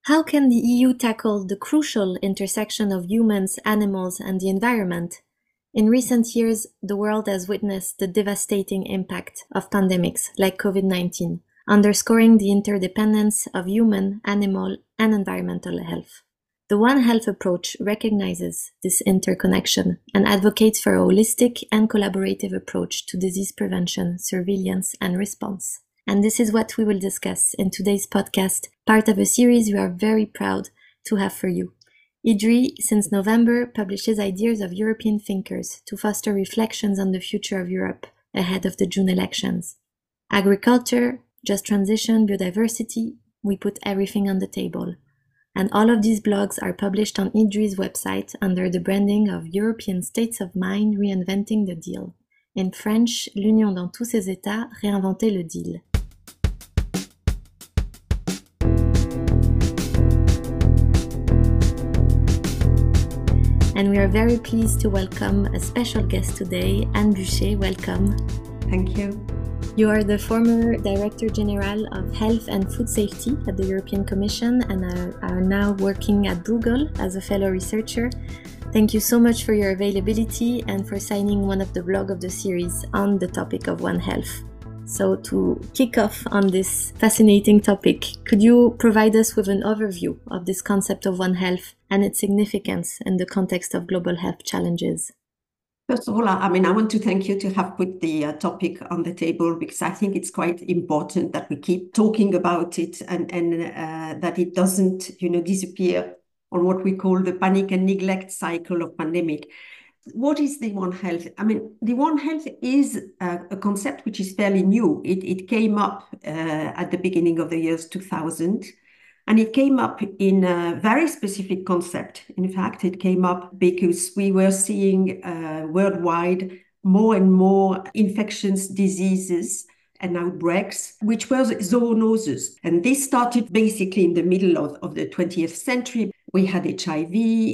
How can the EU tackle the crucial intersection of humans, animals, and the environment? In recent years, the world has witnessed the devastating impact of pandemics like COVID-19, underscoring the interdependence of human, animal, and environmental health. The One Health approach recognizes this interconnection and advocates for a holistic and collaborative approach to disease prevention, surveillance, and response. And this is what we will discuss in today's podcast, part of a series we are very proud to have for you. IDRI, since November, publishes ideas of European thinkers to foster reflections on the future of Europe ahead of the June elections. Agriculture, just transition, biodiversity, we put everything on the table. And all of these blogs are published on IDRI's website under the branding of European States of Mind Reinventing the Deal. In French, l'Union dans tous ses états, réinventer le deal. And we are very pleased to welcome a special guest today, Anne Buchet. Welcome. Thank you. You are the former Director General of Health and Food Safety at the European Commission and are now working at Bruegel as a fellow researcher. Thank you so much for your availability and for signing one of the blogs of the series on the topic of One Health. So to kick off on this fascinating topic, could you provide us with an overview of this concept of One Health and its significance in the context of global health challenges? First of all, I want to thank you to have put the topic on the table, because I think it's quite important that we keep talking about it and that it doesn't, disappear on what we call the panic and neglect cycle of pandemic. What is the One Health? The One Health is a concept which is fairly new. It came up at the beginning of the years 2000. And it came up in a very specific concept. In fact, it came up because we were seeing worldwide more and more infectious diseases and outbreaks, which were zoonoses. And this started basically in the middle of the 20th century. We had HIV,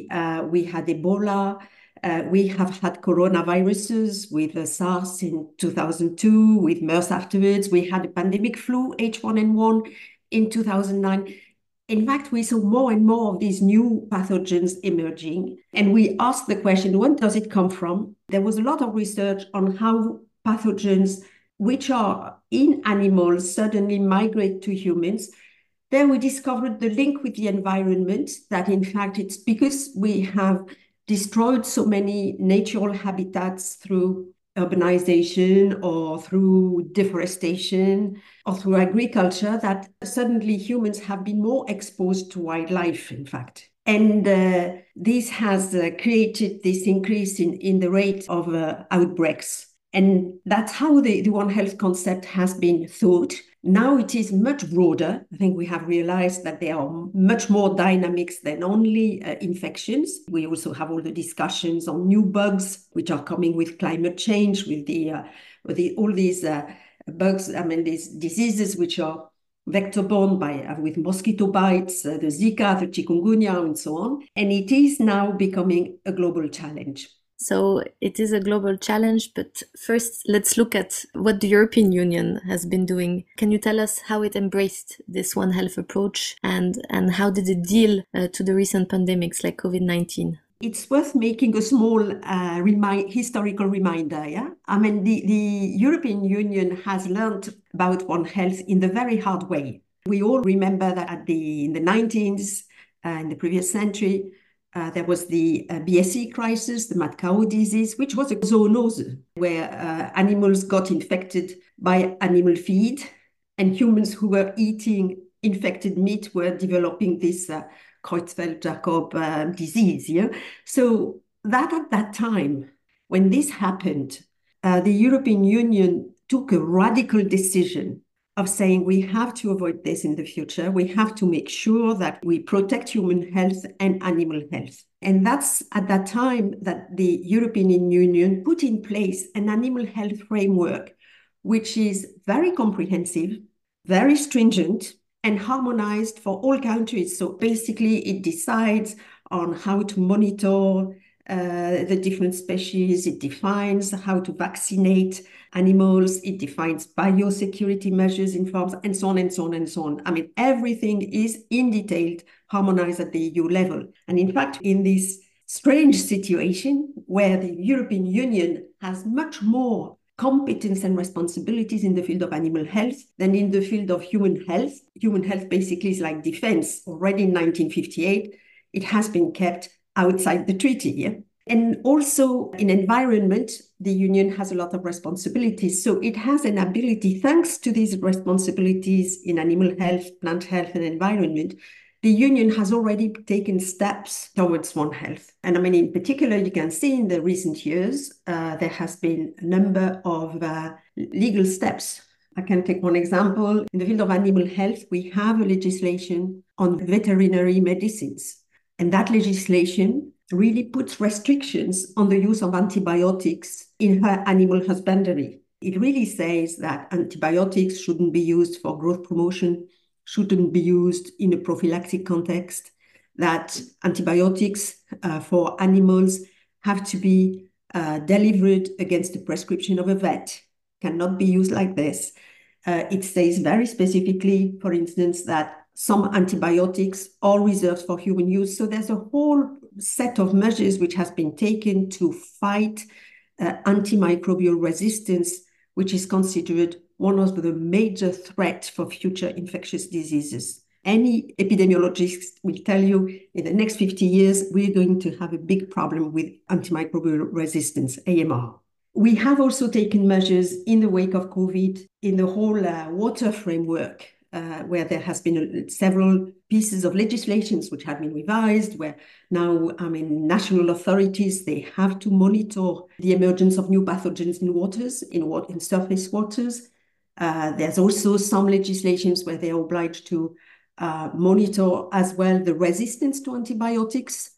we had Ebola, we have had coronaviruses with SARS in 2002, with MERS afterwards. We had a pandemic flu, H1N1 in 2009. In fact, we saw more and more of these new pathogens emerging. And we asked the question, where does it come from? There was a lot of research on how pathogens, which are in animals, suddenly migrate to humans. Then we discovered the link with the environment, that in fact, it's because we have destroyed so many natural habitats through urbanization or through deforestation or through agriculture, that suddenly humans have been more exposed to wildlife, in fact. And this has created this increase in the rate of outbreaks. And that's how the One Health concept has been thought. Now it is much broader. I think we have realized that there are much more dynamics than only infections. We also have all the discussions on new bugs, which are coming with climate change, with all these bugs, these diseases which are vector-borne with mosquito bites, the Zika, the chikungunya, and so on. And it is now becoming a global challenge. So it is a global challenge, but first let's look at what the European Union has been doing. Can you tell us how it embraced this One Health approach and how did it deal to the recent pandemics like COVID-19? It's worth making a small historical reminder. Yeah, the European Union has learned about One Health in the very hard way. We all remember that in the 19th, in the previous century, there was the BSE crisis, the mad cow disease, which was a zoonose, where animals got infected by animal feed, and humans who were eating infected meat were developing this Creutzfeldt-Jakob disease. Yeah? So that at that time, when this happened, the European Union took a radical decision of saying we have to avoid this in the future. We have to make sure that we protect human health and animal health. And that's at that time that the European Union put in place an animal health framework, which is very comprehensive, very stringent, and harmonized for all countries. So basically, it decides on how to monitor the different species. It defines how to vaccinate animals. It defines biosecurity measures in farms, and so on and so on and so on. I mean, everything is in detail harmonized at the EU level. And in fact, in this strange situation where the European Union has much more competence and responsibilities in the field of animal health than in the field of human health. Human health basically is like defense. Already in 1958, it has been kept outside the treaty. Yeah? And also in environment, the Union has a lot of responsibilities. So it has an ability, thanks to these responsibilities in animal health, plant health, and environment, the Union has already taken steps towards One Health. And I mean, in particular, you can see in the recent years, there has been a number of legal steps. I can take one example. In the field of animal health, we have a legislation on veterinary medicines. And that legislation really puts restrictions on the use of antibiotics in animal husbandry. It really says that antibiotics shouldn't be used for growth promotion, shouldn't be used in a prophylactic context, that antibiotics for animals have to be delivered against the prescription of a vet, cannot be used like this. It says very specifically, for instance, that some antibiotics are reserved for human use. So there's a whole set of measures which has been taken to fight antimicrobial resistance, which is considered one of the major threats for future infectious diseases. Any epidemiologist will tell you in the next 50 years, we're going to have a big problem with antimicrobial resistance, AMR. We have also taken measures in the wake of COVID in the whole water framework, where there has been several pieces of legislations which have been revised, where now, I mean, national authorities, they have to monitor the emergence of new pathogens in waters, in surface waters. There's also some legislations where they are obliged to monitor as well the resistance to antibiotics.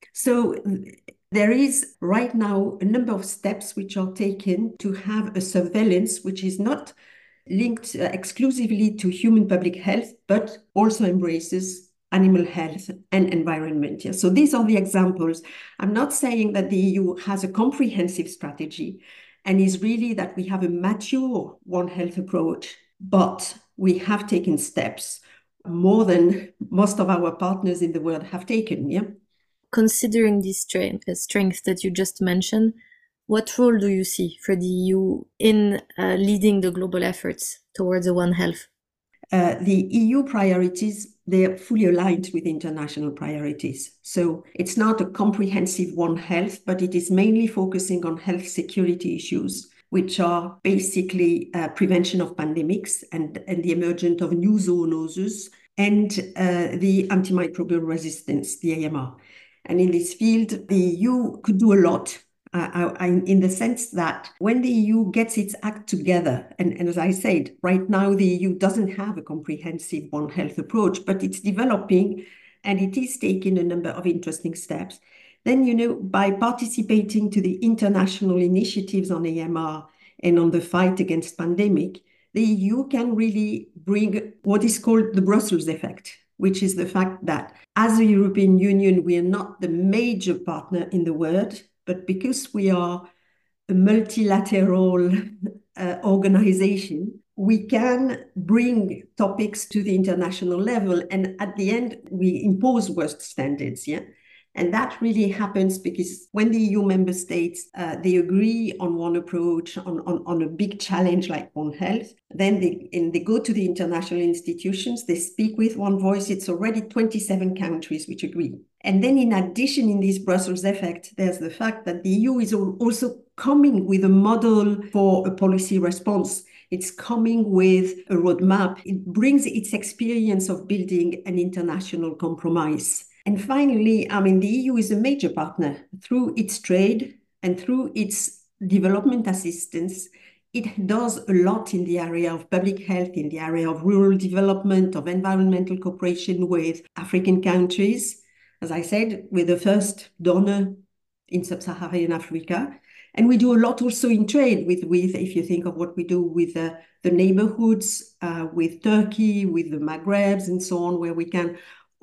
So there is right now a number of steps which are taken to have a surveillance which is not linked exclusively to human public health, but also embraces animal health and environment. Yeah. So these are the examples. I'm not saying that the EU has a comprehensive strategy, and is really that we have a mature One Health approach, but we have taken steps more than most of our partners in the world have taken. Yeah. Considering this strength that you just mentioned, what role do you see for the EU in leading the global efforts towards a One Health? The EU priorities, they're fully aligned with international priorities. So it's not a comprehensive One Health, but it is mainly focusing on health security issues, which are basically prevention of pandemics and the emergence of new zoonoses and the antimicrobial resistance, the AMR. And in this field, the EU could do a lot. In the sense that when the EU gets its act together, and as I said, right now the EU doesn't have a comprehensive One Health approach, but it's developing and it is taking a number of interesting steps. Then, you know, by participating to the international initiatives on AMR and on the fight against pandemic, the EU can really bring what is called the Brussels effect, which is the fact that as a European Union, we are not the major partner in the world, but because we are a multilateral organization, we can bring topics to the international level. And at the end, we impose worst standards. Yeah. And that really happens because when the EU member states, they agree on one approach, on a big challenge like One Health, then they go to the international institutions, they speak with one voice. It's already 27 countries which agree. And then in addition, in this Brussels effect, there's the fact that the EU is also coming with a model for a policy response. It's coming with a roadmap. It brings its experience of building an international compromise. And finally, I mean, the EU is a major partner through its trade and through its development assistance. It does a lot in the area of public health, in the area of rural development, of environmental cooperation with African countries. As I said, we're the first donor in sub-Saharan Africa. And we do a lot also in trade with if you think of what we do with the neighborhoods, with Turkey, with the Maghrebs and so on, where we can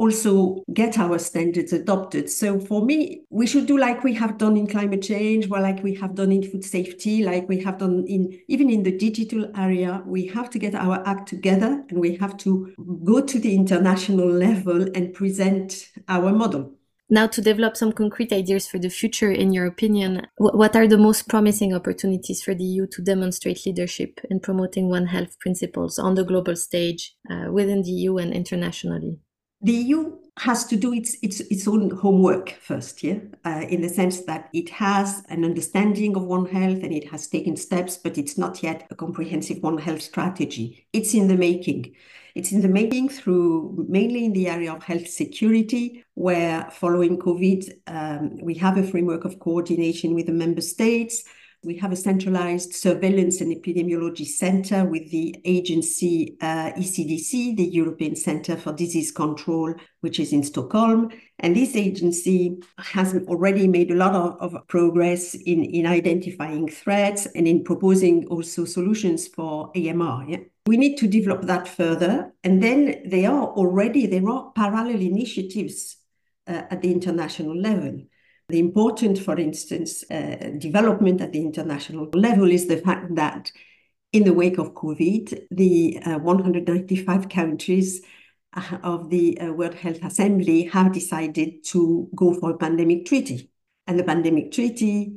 also get our standards adopted. So for me, we should do like we have done in climate change, or like we have done in food safety, like we have done even in the digital area. We have to get our act together, and we have to go to the international level and present our model. Now, to develop some concrete ideas for the future, in your opinion, what are the most promising opportunities for the EU to demonstrate leadership in promoting One Health principles on the global stage, within the EU and internationally? The EU has to do its own homework first, yeah, in the sense that it has an understanding of One Health and it has taken steps, but it's not yet a comprehensive One Health strategy. It's in the making. It's in the making through mainly in the area of health security, where following COVID, we have a framework of coordination with the member states. We have a centralized surveillance and epidemiology center with the agency ECDC, the European Center for Disease Control, which is in Stockholm. And this agency has already made a lot of progress in identifying threats and in proposing also solutions for AMR. Yeah? We need to develop that further. And then there are parallel initiatives at the international level. The important, for instance, development at the international level is the fact that in the wake of COVID, the 195 countries of the World Health Assembly have decided to go for a pandemic treaty. And the pandemic treaty,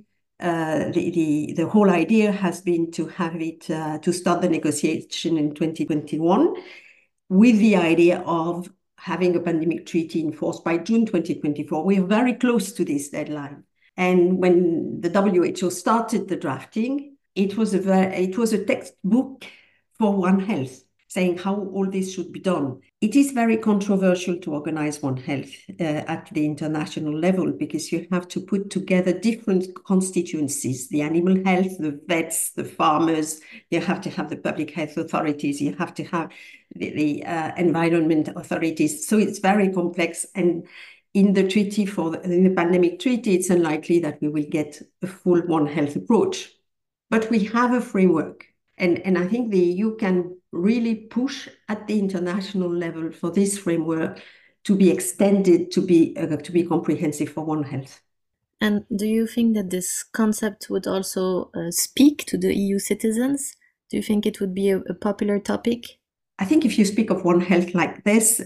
the whole idea has been to have it, to start the negotiation in 2021 with the idea of having a pandemic treaty in force by June 2024. We are very close to this deadline. And when the WHO started the drafting, it was a textbook for One Health, saying how all this should be done. It is very controversial to organize One Health at the international level, because you have to put together different constituencies, the animal health, the vets, the farmers, you have to have the public health authorities, you have to have the environment authorities. So it's very complex. And in the pandemic treaty, it's unlikely that we will get a full One Health approach. But we have a framework. And I think the EU can really push at the international level for this framework to be extended to be comprehensive for One Health. And do you think that this concept would also speak to the EU citizens? Do you think it would be a popular topic? I think if you speak of One Health like this,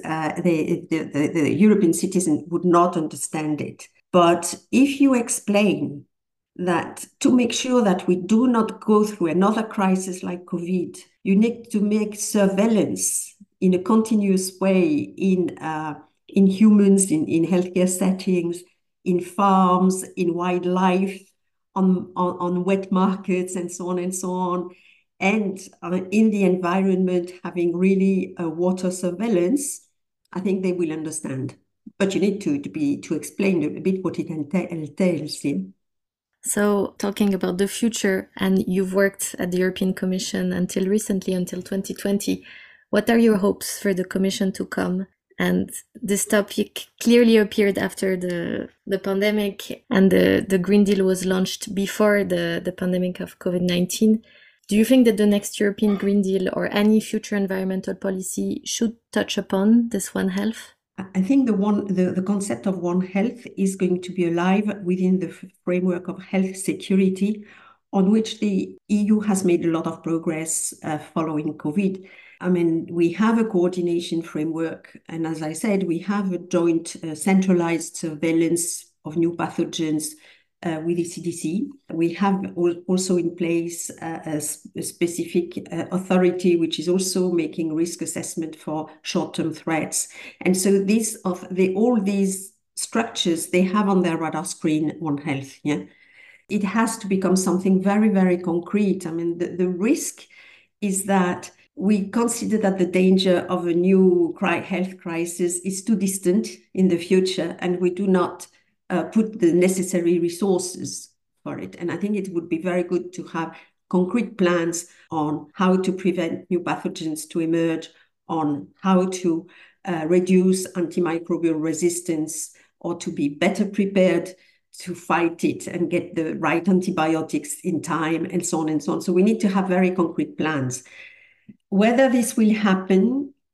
the European citizen would not understand it. But if you explain that to make sure that we do not go through another crisis like COVID, you need to make surveillance in a continuous way in humans, in healthcare settings, in farms, in wildlife, on wet markets, and so on and so on. And in the environment, having really water surveillance, I think they will understand. But you need to explain a bit what it entails. Yeah? So, talking about the future, and you've worked at the European Commission until recently, until 2020, what are your hopes for the Commission to come? And this topic clearly appeared after the pandemic, and the Green Deal was launched before the pandemic of COVID-19. Do you think that the next European Green Deal or any future environmental policy should touch upon this One Health? I think the concept of One Health is going to be alive within the framework of health security, on which the EU has made a lot of progress following COVID. I mean, we have a coordination framework, and as I said, we have a joint centralized surveillance of new pathogens with the CDC. We have also in place a specific authority which is also making risk assessment for short-term threats. And so all these structures, they have on their radar screen One Health. Yeah, it has to become something very, very concrete. I mean, the risk is that we consider that the danger of a new health crisis is too distant in the future, and we do not put the necessary resources for it. And I think it would be very good to have concrete plans on how to prevent new pathogens to emerge, on how to reduce antimicrobial resistance, or to be better prepared to fight it and get the right antibiotics in time, and so on and so on. So we need to have very concrete plans. Whether this will happen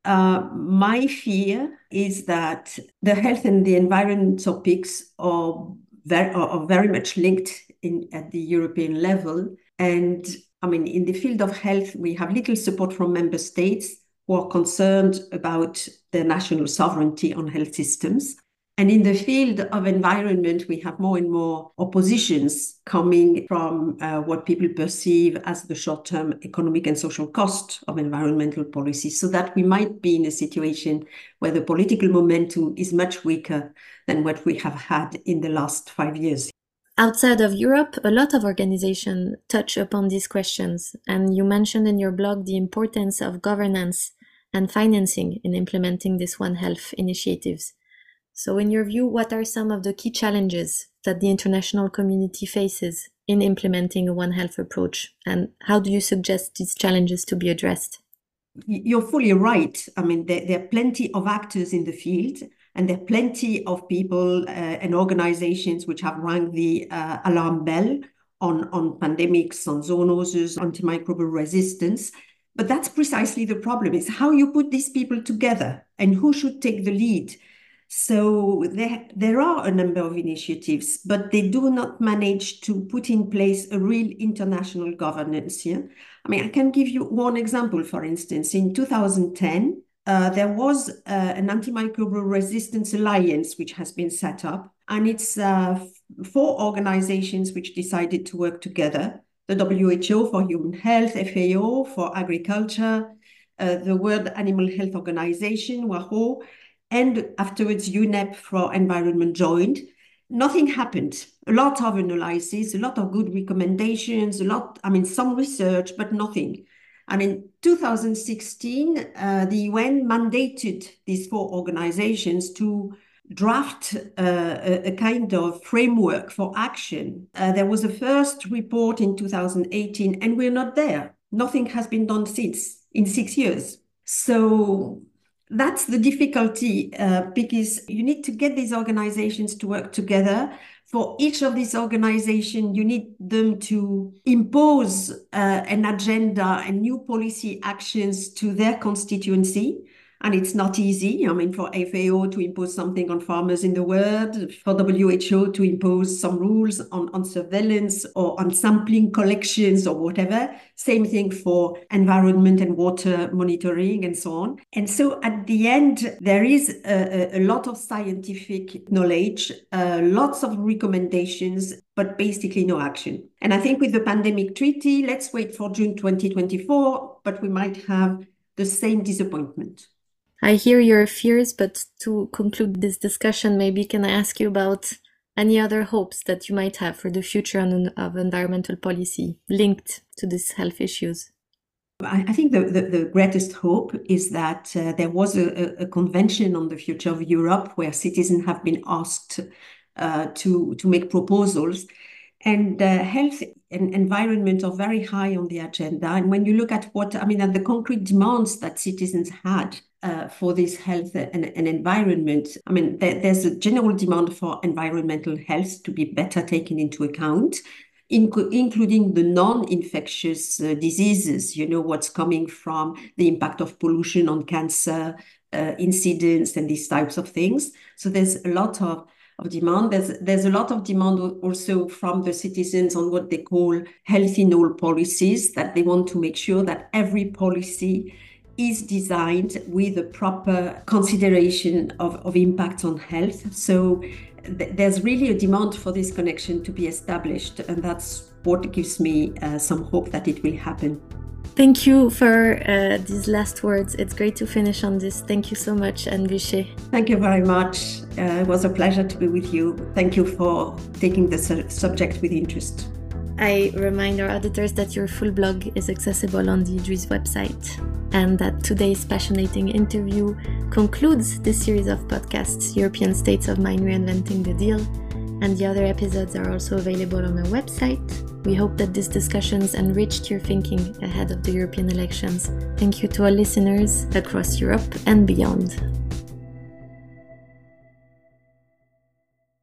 My fear is that the health and the environment topics are very much linked at the European level. And I mean, in the field of health, we have little support from member states who are concerned about their national sovereignty on health systems. And in the field of environment, we have more and more oppositions coming from what people perceive as the short-term economic and social cost of environmental policy, so that we might be in a situation where the political momentum is much weaker than what we have had in the last 5 years. Outside of Europe, a lot of organizations touch upon these questions, and you mentioned in your blog the importance of governance and financing in implementing these One Health initiatives. So in your view, what are some of the key challenges that the international community faces in implementing a One Health approach, and how do you suggest these challenges to be addressed? You're fully right. I mean, there are plenty of actors in the field, and there are plenty of people and organizations which have rang the alarm bell on pandemics, on zoonoses, antimicrobial resistance. But that's precisely the problem, is how you put these people together and who should take the lead. So there are a number of initiatives, but they do not manage to put in place a real international governance here. I mean, I can give you one example, for instance. In 2010, there was an antimicrobial resistance alliance which has been set up, and it's 4 organizations which decided to work together: the WHO for human health, FAO for agriculture, the World Animal Health Organization, WHO, and afterwards UNEP for environment joined. Nothing happened. A lot of analysis, a lot of good recommendations, some research, but nothing. And in 2016, the UN mandated these 4 organizations to draft a kind of framework for action. There was a first report in 2018, and we're not there. Nothing has been done since, in 6 years. So that's the difficulty, because you need to get these organizations to work together. For each of these organizations, you need them to impose an agenda and new policy actions to their constituency. And it's not easy. I mean, for FAO to impose something on farmers in the world, for WHO to impose some rules on surveillance or on sampling collections or whatever. Same thing for environment and water monitoring and so on. And so at the end, there is a lot of scientific knowledge, lots of recommendations, but basically no action. And I think with the pandemic treaty, let's wait for June 2024, but we might have the same disappointment. I hear your fears, but to conclude this discussion, maybe can I ask you about any other hopes that you might have for the future of environmental policy linked to these health issues? I think the greatest hope is that there was a convention on the future of Europe where citizens have been asked to make proposals. And health and environment are very high on the agenda. And when you look at at the concrete demands that citizens had for this health and environment, there's a general demand for environmental health to be better taken into account, including the non-infectious diseases, what's coming from the impact of pollution on cancer, incidents, and these types of things. So there's a lot of demand. There's a lot of demand also from the citizens on what they call health in all policies, that they want to make sure that every policy is designed with a proper consideration of impact on health. So there's really a demand for this connection to be established, and that's what gives me some hope that it will happen. Thank you for these last words. It's great to finish on this. Thank you so much, Anne Bûcher. Thank you very much. It was a pleasure to be with you. Thank you for taking the subject with interest. I remind our auditors that your full blog is accessible on the IDRIS website, and that today's passionate interview concludes this series of podcasts, European States of Mind Reinventing the Deal, and the other episodes are also available on our website. We hope that these discussions enriched your thinking ahead of the European elections. Thank you to our listeners across Europe and beyond.